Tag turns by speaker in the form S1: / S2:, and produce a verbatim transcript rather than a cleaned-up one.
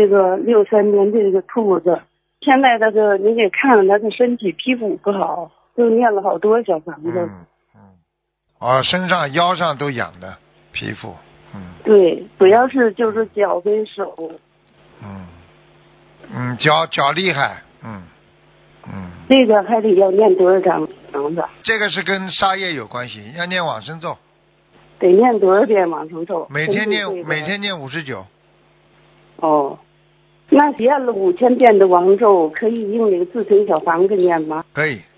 S1: 这个六三年的这个兔子，现在这个你给看了，他的身体皮肤不好，就念了好多小房子。
S2: 嗯嗯，哦，身上腰上都痒的皮肤，嗯。
S1: 对，主要是就是脚跟手。
S2: 嗯嗯，脚脚厉害，嗯嗯。
S1: 这个还得要念多少张房子？
S2: 这个是跟杀业有关系，要念往生咒。
S1: 得念多少遍往生咒？
S2: 每天念每天念五十九。
S1: 哦，那念了五千遍的往生咒，可以用那个自存小房子念吗？
S2: 可以